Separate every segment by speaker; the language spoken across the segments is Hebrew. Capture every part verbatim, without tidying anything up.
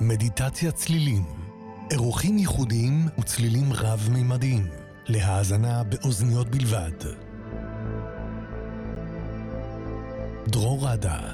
Speaker 1: מדיטציה צלילים, אירוחים ייחודיים וצלילים רב-מימדיים, להאזנה באוזניות בלבד. דרור רדה.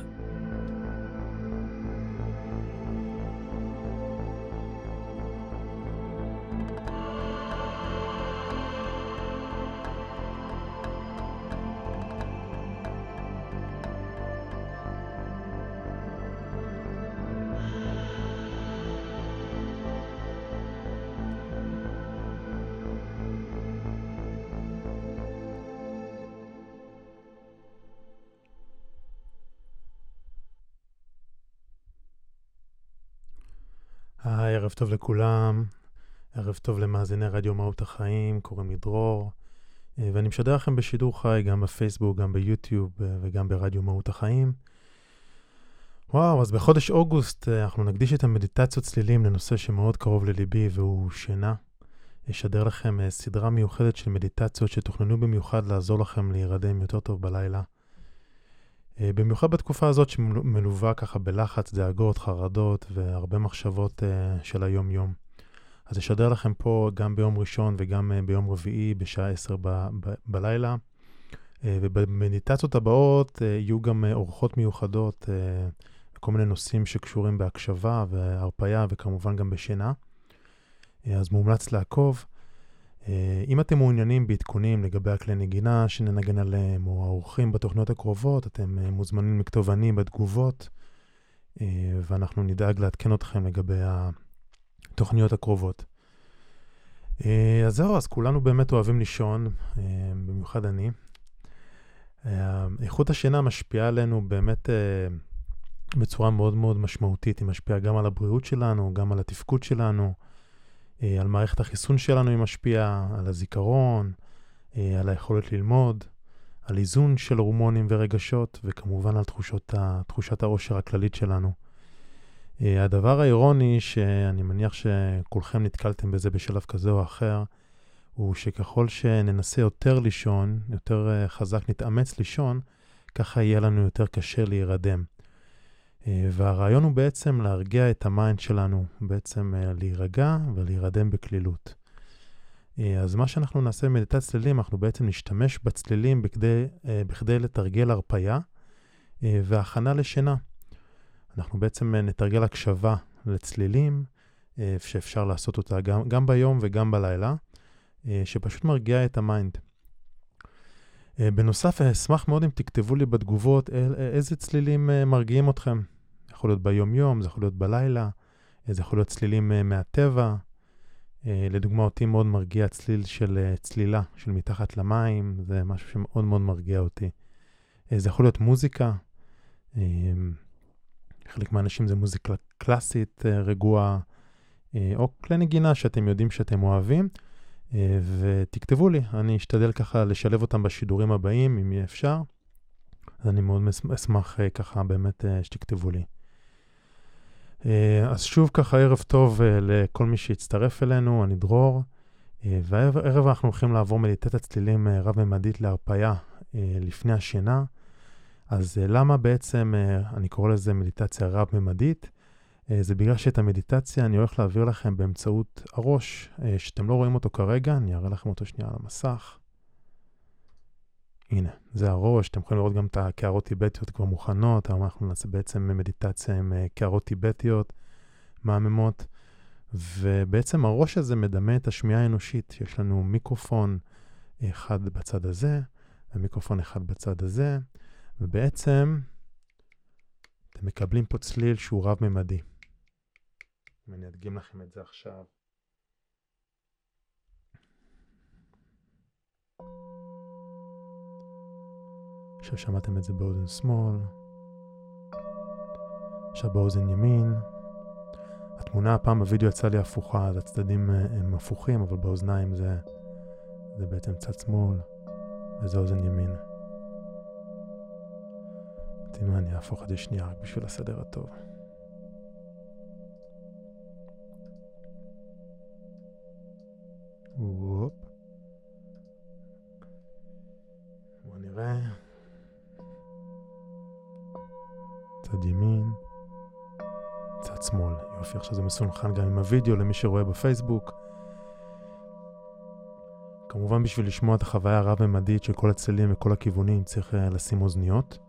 Speaker 1: היי, ערב טוב לכולם, ערב טוב למאזיני רדיו מהות החיים, קוראים לי דרור, ואני משדר לכם בשידור חי גם בפייסבוק, גם ביוטיוב וגם ברדיו מהות החיים. וואו, אז בחודש אוגוסט אנחנו נקדיש את המדיטציות צלילים לנושא שמאוד קרוב לליבי, והוא שינה. אשדר לכם סדרה מיוחדת של מדיטציות שתוכננו במיוחד לעזור לכם להירדם יותר טוב בלילה. במיוחד בתקופה הזאת שמלווה ככה בלחץ, דאגות, חרדות והרבה מחשבות uh, של היום יום. אז אשדר לכם פה גם ביום ראשון וגם uh, ביום רביעי בשעה עשר ב- ב- בלילה. Uh, ובמדיטציות הבאות uh, יהיו גם uh, אורחות מיוחדות, uh, כל מיני נושאים שקשורים בהקשבה והרפיה וכמובן גם בשינה. Uh, אז מומלץ לעקוב. אם אתם מעוניינים בעדכונים לגבי הכלי נגינה שננגן עליהם, או האורחים בתוכניות הקרובות, אתם מוזמנים לכתוב אני בתגובות, ואנחנו נדאג לעדכן אתכם לגבי התוכניות הקרובות. אז זהו, אז כולנו באמת אוהבים לישון, במיוחד אני. איכות השינה משפיעה עלינו באמת בצורה מאוד מאוד משמעותית. היא משפיעה גם על הבריאות שלנו, גם על התפקוד שלנו, על מערכת החיסון שלנו היא משפיעה, על הזיכרון, על היכולת ללמוד, על איזון של הורמונים ורגשות, וכמובן על תחושות, תחושת האושר הכללית שלנו. הדבר האירוני, שאני מניח שכולכם נתקלתם בזה בשלב כזה או אחר, הוא שככל שננסה יותר לישון, יותר חזק נתאמץ לישון, ככה יהיה לנו יותר קשה להירדם. והרעיון הוא בעצם להרגיע את המיינד שלנו, בעצם להירגע ולהירדם בכלילות. אז מה שאנחנו נעשה במדיטציות צלילים, אנחנו בעצם נשתמש בצלילים בכדי, בכדי לתרגל הרפיה והכנה לשינה. אנחנו בעצם נתרגל הקשבה לצלילים, שאפשר לעשות אותה גם, גם ביום וגם בלילה, שפשוט מרגיע את המיינד. בנוסף, אשמח מאוד אם תכתבו לי בתגובות איזה צלילים מרגיעים אתכם. יכול להיות ביום יום, זה יכול להיות בלילה, זה יכול להיות צלילים מהטבע. לדוגמה, אותי מאוד מרגיע צליל של צלילה, של מתחת למים, זה משהו שמאוד מאוד מרגיע אותי. זה יכול להיות מוזיקה, חלק מהאנשים זה מוזיקה קלאסית, רגועה, או כלי נגינה שאתם יודעים שאתם אוהבים, ותכתבו לי, אני אשתדל ככה לשלב אותם בשידורים הבאים, אם יהיה אפשר. אז אני מאוד אשמח ככה באמת שתכתבו לי. אז שוב ככה ערב טוב לכל מי שהצטרף אלינו, אני דרור, והערב אנחנו הולכים לעבור מדיטציית צלילים רב-ממדית להרפיה לפני השינה. אז למה בעצם אני קורא לזה מדיטציה רב-ממדית? זה בגלל שאת המדיטציה אני הולך להעביר לכם באמצעות הראש, שאתם לא רואים אותו כרגע, אני אראה לכם אותו שנייה על המסך. הנה, זה הראש, אתם יכולים לראות גם את הקערות טיבטיות כבר מוכנות, אבל אנחנו נעשה בעצם מדיטציה עם קערות טיבטיות, מהממות, ובעצם הראש הזה מדמה את השמיעה האנושית, יש לנו מיקרופון אחד בצד הזה, ומיקרופון אחד בצד הזה, ובעצם אתם מקבלים פה צליל שהוא רב-ממדי. אם אני אדגים לכם את זה עכשיו. עכשיו שמעתם את זה באוזן שמאל, עכשיו באוזן ימין. התמונה הפעם בווידאו יצאה לי הפוכה, אז הצדדים הם הפוכים, אבל באוזניים זה, זה בעצם צד שמאל, וזה אוזן ימין. תראו, אני אהפוך את זה שנייה רק בשביל הסדר הטוב. וופ. בואו נראה. צד ימין, מצד שמאל. יופי, עכשיו זה מסונכן גם עם הוידאו למי שרואה בפייסבוק. כמובן בשביל לשמוע את החוויה הרב-ממדית של כל הצלילים וכל הכיוונים צריך לשים אוזניות.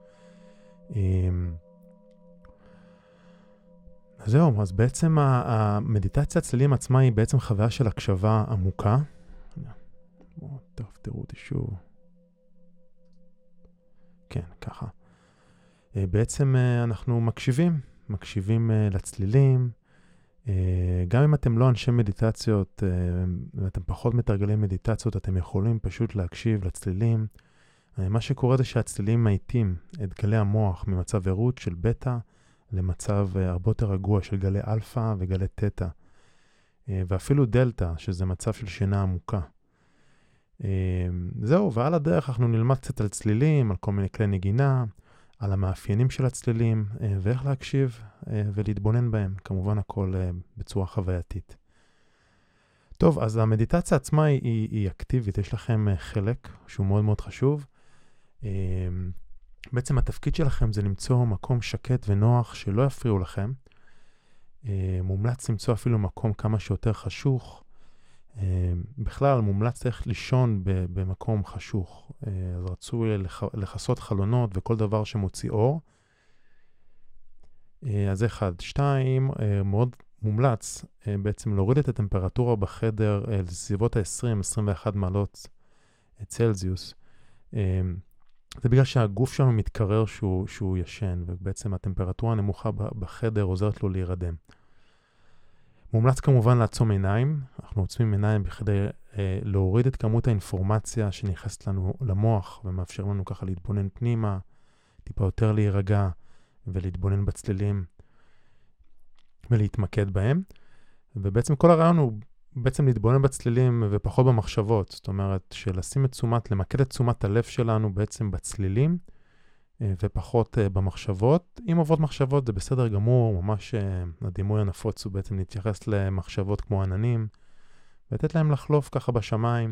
Speaker 1: אז זהו, אז בעצם המדיטציה הצלילים עצמה היא בעצם חוויה של הקשבה עמוקה. טוב, תראו אותי שוב. כן, ככה. בעצם אנחנו מקשיבים, מקשיבים לצלילים. גם אם אתם לא אנשי מדיטציות, ואתם פחות מתרגלים מדיטציות, אתם יכולים פשוט להקשיב לצלילים. מה שקורה זה שהצלילים מאיטים את גלי המוח ממצב ערות של בטא, למצב הרבה יותר רגוע של גלי אלפא וגלי תטא, ואפילו דלטה, שזה מצב של שינה עמוקה. זהו, ועל הדרך אנחנו נלמד קצת על צלילים, על כל מיני כלי נגינה, על המאפיינים של הצלילים, ואיך להקשיב ולהתבונן בהם. כמובן הכל בצורה חווייתית. טוב, אז המדיטציה עצמה היא, היא אקטיבית, יש לכם חלק שהוא מאוד מאוד חשוב. בעצם התפקיד שלכם זה למצוא מקום שקט ונוח שלא יפריעו לכם. מומלץ למצוא אפילו מקום כמה שיותר חשוך. בכלל, מומלץ איך לישון במקום חשוך. אז רצוי לחסות חלונות וכל דבר שמוציא אור. אז אחד. שתיים, מאוד מומלץ בעצם להוריד את הטמפרטורה בחדר לסביבות ה-עשרים עד עשרים ואחת מעלות צלזיוס. זה בגלל שהגוף שלנו מתקרר שהוא, שהוא ישן, ובעצם הטמפרטורה הנמוכה בחדר עוזרת לו להירדם. מומלץ כמובן לעצום עיניים. אנחנו עוצמים עיניים בכדי אה, להוריד את כמות האינפורמציה שנכנסת לנו למוח, ומאפשר לנו ככה להתבונן פנימה, טיפה יותר להירגע, ולהתבונן בצלילים, ולהתמקד בהם. ובעצם כל הרעיון הוא בעצם להתבונן בצלילים ופחות במחשבות. זאת אומרת, שלשים את תשומת, למקד את תשומת הלב שלנו בעצם בצלילים, ופחות במחשבות. אם עוברות מחשבות זה בסדר גמור, ממש הדימוי הנפוץ הוא בעצם להתייחס למחשבות כמו עננים, ולתת להם לחלוף ככה בשמיים,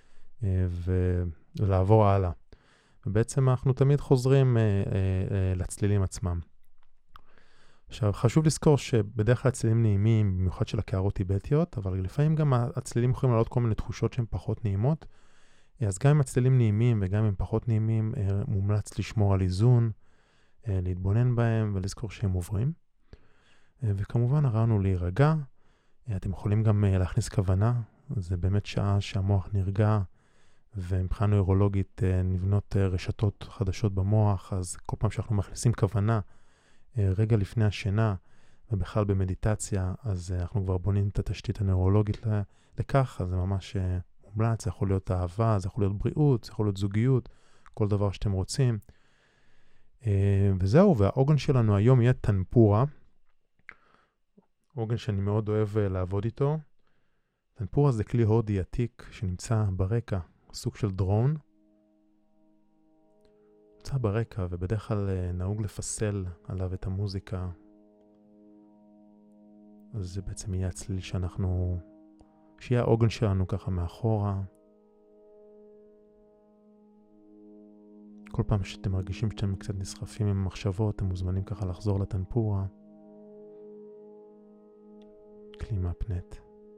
Speaker 1: ולעבור הלאה. ובעצם אנחנו תמיד חוזרים לצלילים עצמם. עכשיו, חשוב לזכור שבדרך כלל הצלילים נעימים, במיוחד של הקערות טיבטיות, אבל לפעמים גם הצלילים יכולים לעלות כל מיני תחושות שהן פחות נעימות. אז גם אם הצלילים נעימים וגם אם הם פחות נעימים, מומלץ לשמור על איזון, להתבונן בהם ולזכור שהם עוברים. וכמובן הרעיון הוא להירגע. אתם יכולים גם להכניס כוונה. זה באמת שעה שהמוח נרגע, ומבחינה נוירולוגית נבנות רשתות חדשות במוח, אז כל פעם שאנחנו מכניסים כוונה, רגע לפני השינה, ובכלל במדיטציה, אז אנחנו כבר בונים את התשתית הנוירולוגית לכך, אז זה ממש מומלץ, זה יכול להיות אהבה, זה יכול להיות בריאות, זה יכול להיות זוגיות, כל דבר שאתם רוצים. וזהו, והעוגן שלנו היום יהיה טנפורה, עוגן שאני מאוד אוהב לעבוד איתו. טנפורה זה כלי הודי עתיק שנמצא ברקע, סוג של דרון. נמצא ברקע, ובדרך כלל נהוג לפסל עליו את המוזיקה. אז זה בעצם יהיה הצליל שאנחנו, שיהיה העוגן שלנו ככה מאחורה. כל פעם שאתם מרגישים שאתם קצת נסחפים עם המחשבות, אתם מוזמנים ככה לחזור לטנפורה. כלי מהפנט.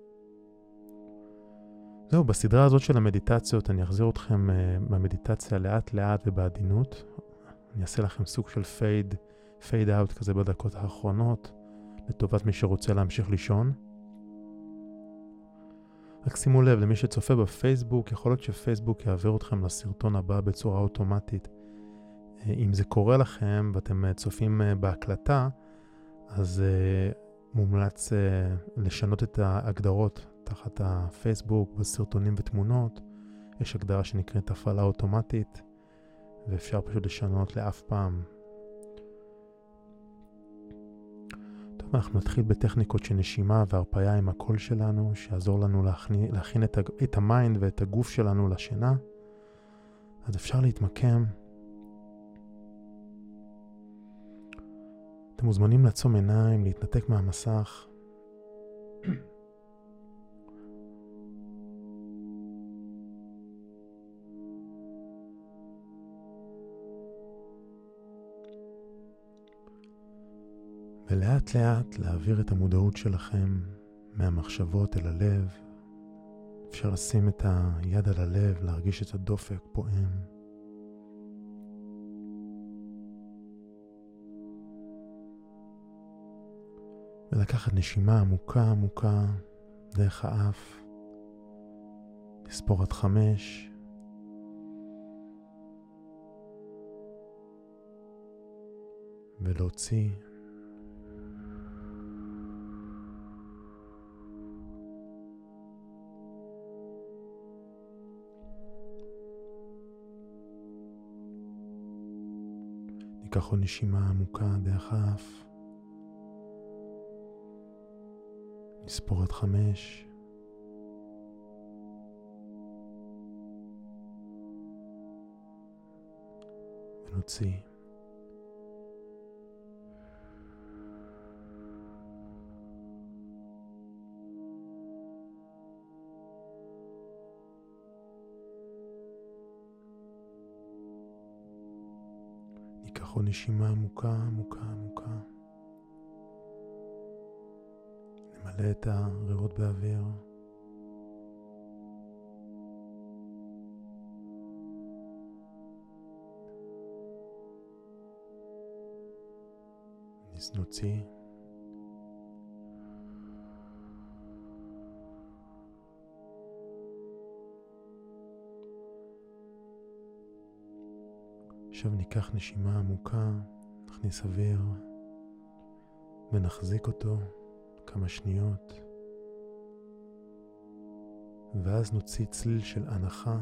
Speaker 1: זהו, בסדרה הזאת של המדיטציות אני אחזיר אתכם uh, מהמדיטציה לאט לאט ובעדינות. אני אעשה לכם סוג של פייד, פייד אאוט כזה בדקות האחרונות, לטובת מי שרוצה להמשיך לישון. רק שימו לב, למי שצופה בפייסבוק, יכול להיות שפייסבוק יעביר אתכם לסרטון הבא בצורה אוטומטית. Uh, אם זה קורה לכם ואתם uh, צופים uh, בהקלטה, אז uh, מומלץ uh, לשנות את ההגדרות. תחת הפייסבוק, בסרטונים ותמונות, יש הגדרה שנקראת הפעלה אוטומטית, ואפשר פשוט לשנות לאף פעם. טוב, אנחנו נתחיל בטכניקות של נשימה והרפאיה עם הקול שלנו, שיעזור לנו להכין, להכין את, את המיינד ואת הגוף שלנו לשינה. אז אפשר להתמקם. אתם מוזמנים לעצום עיניים, להתנתק מהמסך. ולאט לאט להעביר את המודעות שלכם מהמחשבות אל הלב. אפשר לשים את היד על הלב, להרגיש את הדופק פועם. ולקחת נשימה עמוקה עמוקה דרך האף. לספור עד חמש. ולהוציא. ניקח עוד נשימה עמוקה דרך האף. נספור עד חמש. ונוציא. ניקח עוד נשימה עמוקה עמוקה עמוקה. נמלא את הריאות באוויר. נוציא. עכשיו ניקח נשימה עמוקה, נכניס אוויר ונחזיק אותו כמה שניות, ואז נוציא צליל של הנחה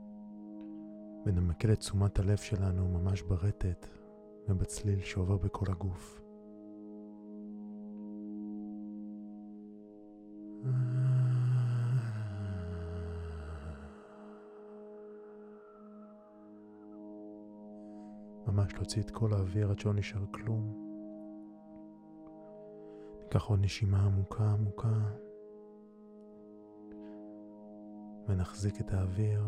Speaker 1: ונמקד את תשומת הלב שלנו ממש ברטט ובצליל שעובר בכל הגוף. ממש להוציא את כל האוויר עד שלא נשאר כלום. ניקח עוד נשימה עמוקה עמוקה ונחזיק את האוויר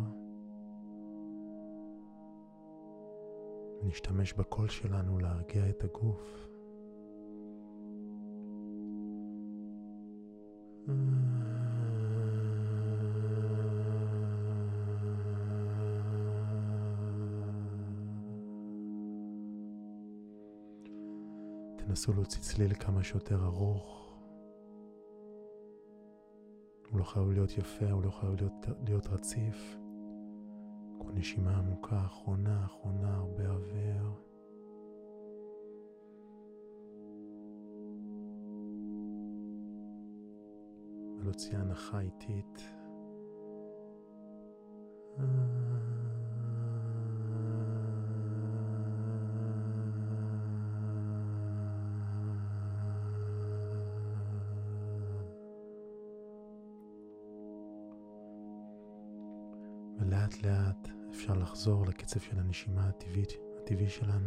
Speaker 1: ונשתמש בקול שלנו להרגיע את הגוף. תנסו להוציא צליל כמה שיותר ארוך. הוא לא חייב להיות יפה, הוא לא חייב להיות, להיות רציף. כל נשימה עמוקה, אחרונה, אחרונה, הרבה אוויר. ולהוציא הנחה איטית. ולאט לאט אפשר לחזור לקצב של הנשימה הטבעית, הטבעי שלנו.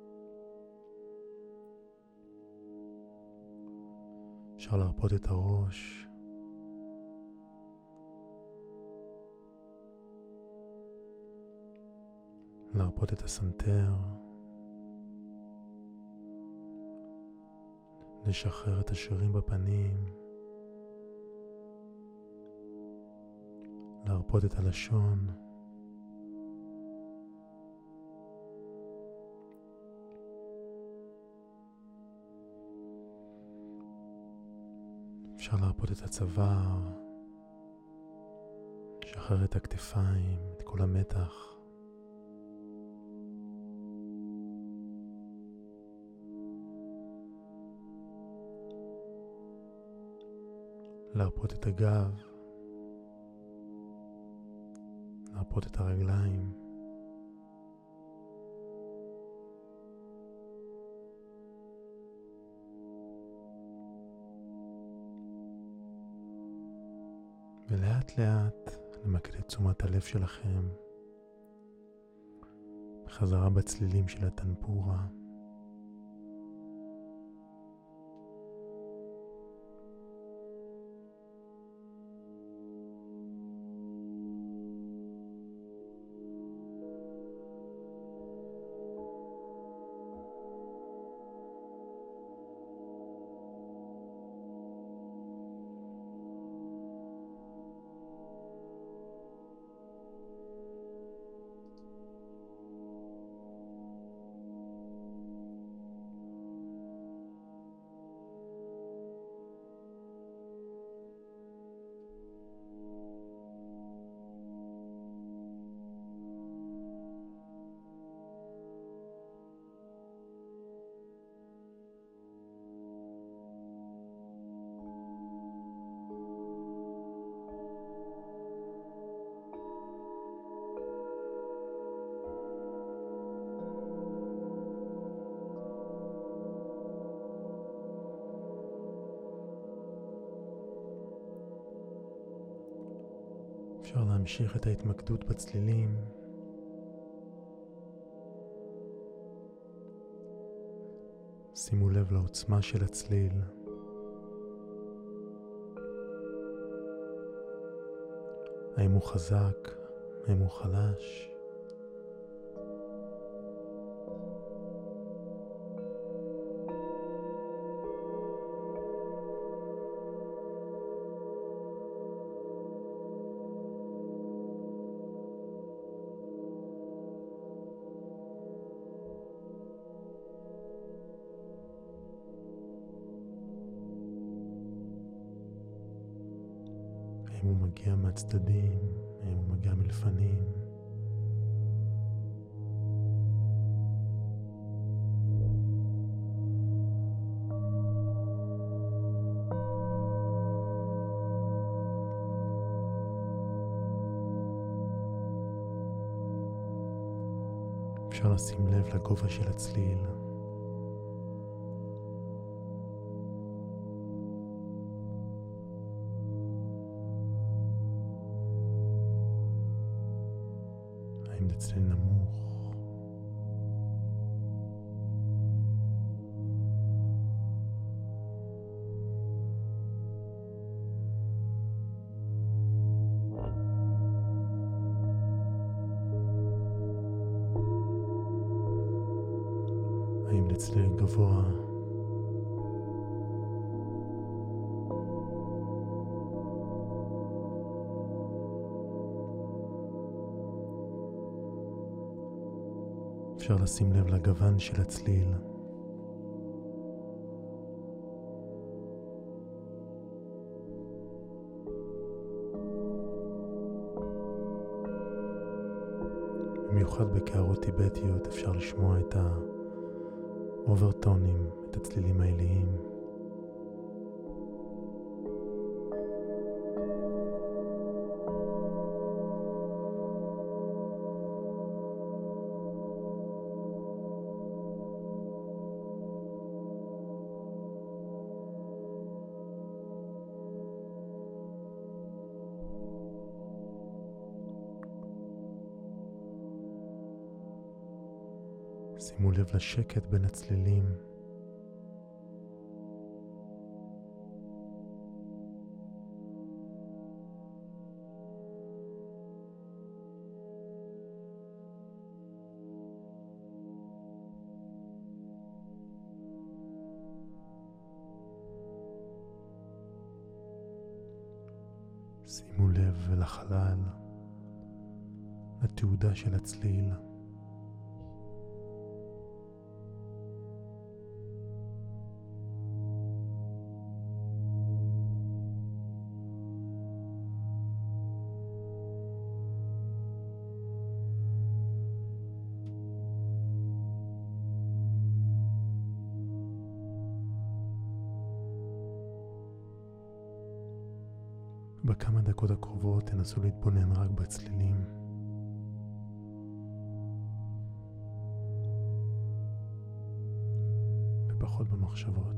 Speaker 1: אפשר להרפות את הראש. להרפות את הסנטר. לשחרר את השרירים בפנים. להרפות את הלשון. אפשר להרפות את הצוואר. לשחרר את הכתפיים, את כל המתח. להרפות את הגב. להרפות את הרגליים. ולאט לאט למקד את תשומת הלב שלכם בחזרה בצלילים של הטנפורה. אפשר להמשיך את ההתמקדות בצלילים. שימו לב לעוצמה של הצליל. האם הוא חזק? האם הוא חלש? האם הוא מגיע מהצדדים? האם הוא מגיע מלפנים? אפשר לשים לב לגובה של הצליל. האם זה צליל נמוך? האם זה צליל גבוה? אפשר לשים לב לגוון של הצליל. במיוחד בקערות טיבטיות אפשר לשמוע את האוברטונים, את הצלילים העיליים. שימו לב לשקט בין הצלילים. שימו לב לחלל, לתעודה של הצליל. בכמה דקות הקרובות תנסו להתבונן רק בצלילים. ופחות במחשבות.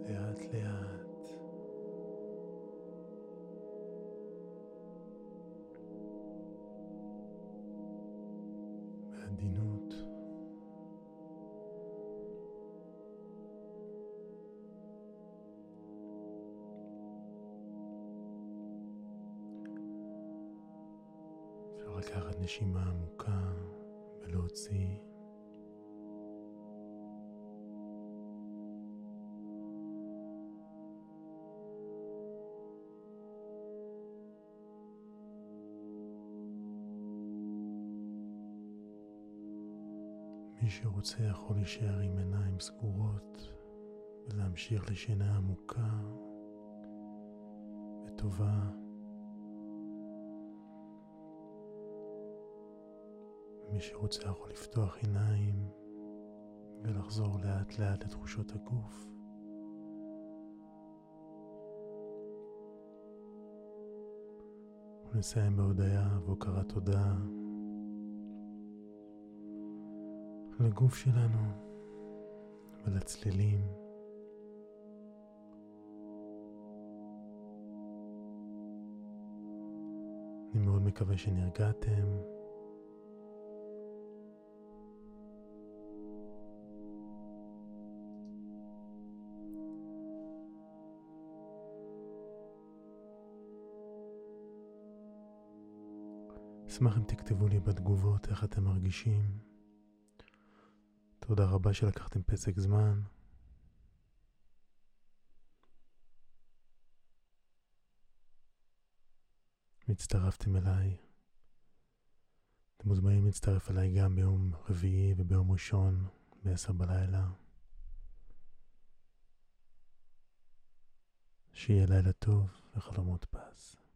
Speaker 1: לאט לאט. בעדינות. אפשר לקחת נשימה עמוקה ולהוציא. מי שרוצה יכול להישאר עם עיניים סגורות ולהמשיך לשינה עמוקה וטובה. מי שרוצה יכול לפתוח עיניים ולחזור לאט לאט לתחושות הגוף. ונסיים בהודיה והוקרת תודה לגוף שלנו ולצלילים. אני מאוד מקווה שנרגעתם. אשמח אם תכתבו לי בתגובות איך אתם מרגישים. תודה רבה שלקחתם פסק זמן. מצטרפתם אליי. אתם מוזמנים להצטרף אליי גם ביום רביעי וביום ראשון בעשר בלילה. שיהיה לילה טוב וחלומות פס.